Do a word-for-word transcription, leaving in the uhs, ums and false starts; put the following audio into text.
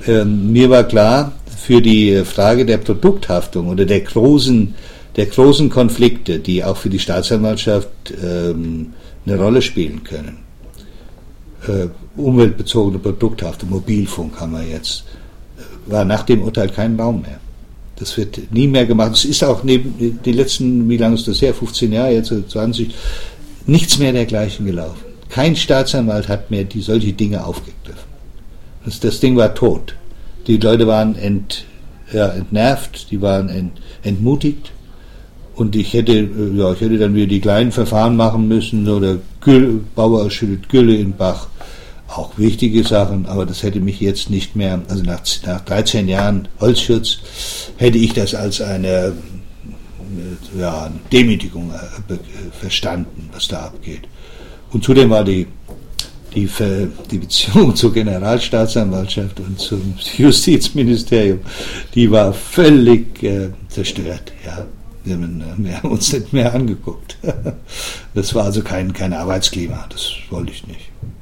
ähm, mir war klar, für die Frage der Produkthaftung oder der großen, der großen Konflikte, die auch für die Staatsanwaltschaft ähm, eine Rolle spielen können, äh, umweltbezogene Produkthaftung, Mobilfunk haben wir jetzt, war nach dem Urteil kein Raum mehr. Das wird nie mehr gemacht. Es ist auch neben die letzten, wie lange ist das her, fünfzehn Jahre, jetzt zwanzig, nichts mehr dergleichen gelaufen. Kein Staatsanwalt hat mehr die solche Dinge aufgegriffen. Das, das Ding war tot. Die Leute waren ent, ja, entnervt, die waren ent, entmutigt. Und ich hätte, ja, ich hätte dann wieder die kleinen Verfahren machen müssen oder Gülle, Bauer schüttet Gülle in den Bach. Auch wichtige Sachen, aber das hätte mich jetzt nicht mehr, also nach, nach dreizehn Jahren Holzschutz, hätte ich das als eine, ja, eine Demütigung verstanden, was da abgeht. Und zudem war die, die, die Beziehung zur Generalstaatsanwaltschaft und zum Justizministerium, die war völlig äh, zerstört, ja. Wir haben, wir haben uns nicht mehr angeguckt. Das war also kein, kein Arbeitsklima, das wollte ich nicht.